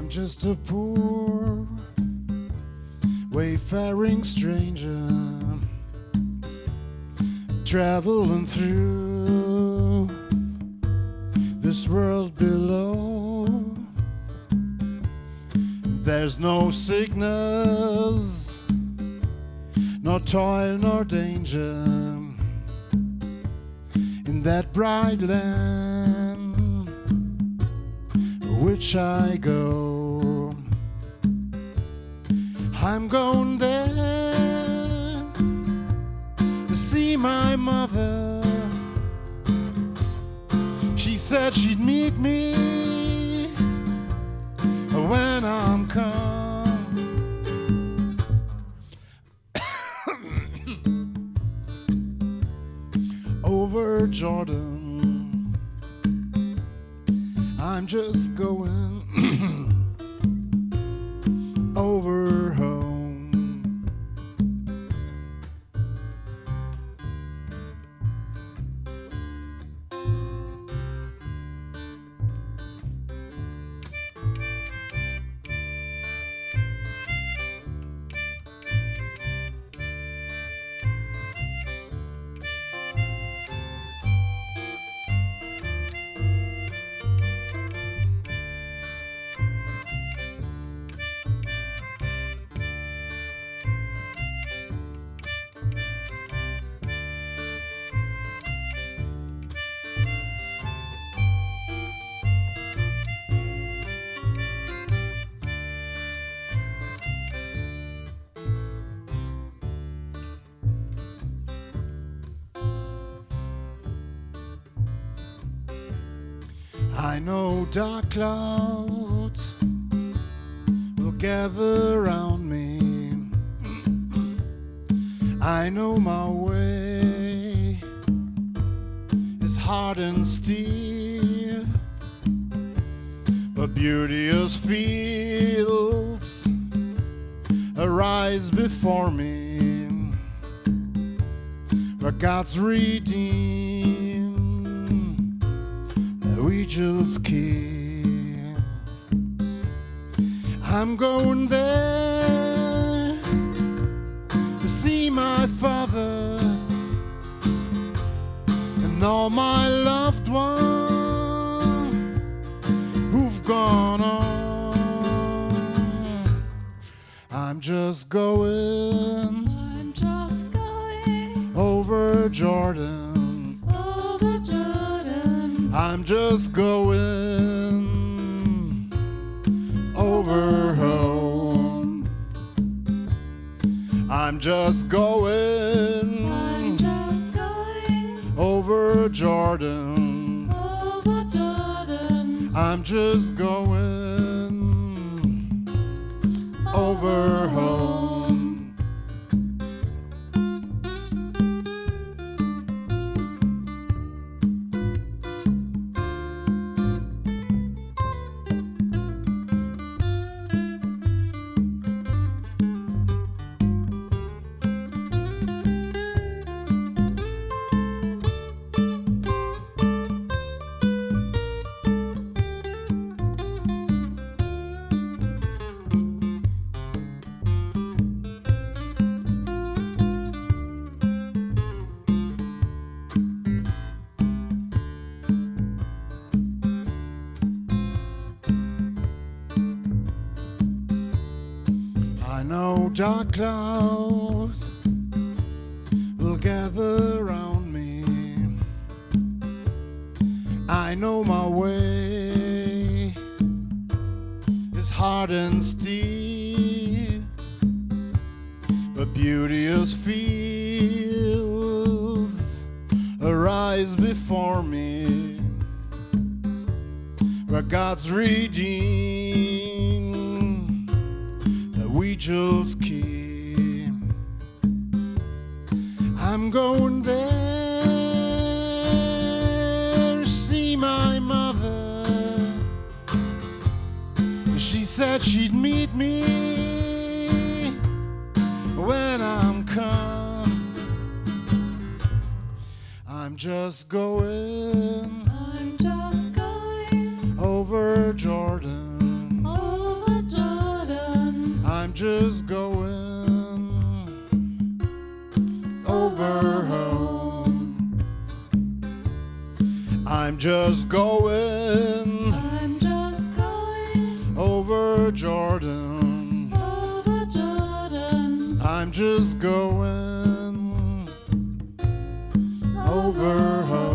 I'm just a poor wayfaring stranger traveling through this world below. There's no sickness, nor toil, nor danger in that bright land which I go. I'm going there to see my mother. She said she'd meet me when I'm come. Over Jordan, I'm just going over home. I know dark clouds will gather around me. I know my way is hard and steep, but beauteous fields arise before me, where God's redeemed we just keep. I'm going there to see my father and all my loved ones who've gone on. I'm just going over Jordan. I'm just going over home. I'm just going over Jordan. I'm just going over home. I know dark clouds will gather around me. I know my way is hard and steep, but beauteous fields arise before me, where God's redeemed we just keep. I'm going there to see my mother. She said she'd meet me when I'm come. I'm just going over Jordan. just going over home. I'm just going over Jordan. I'm just going over home.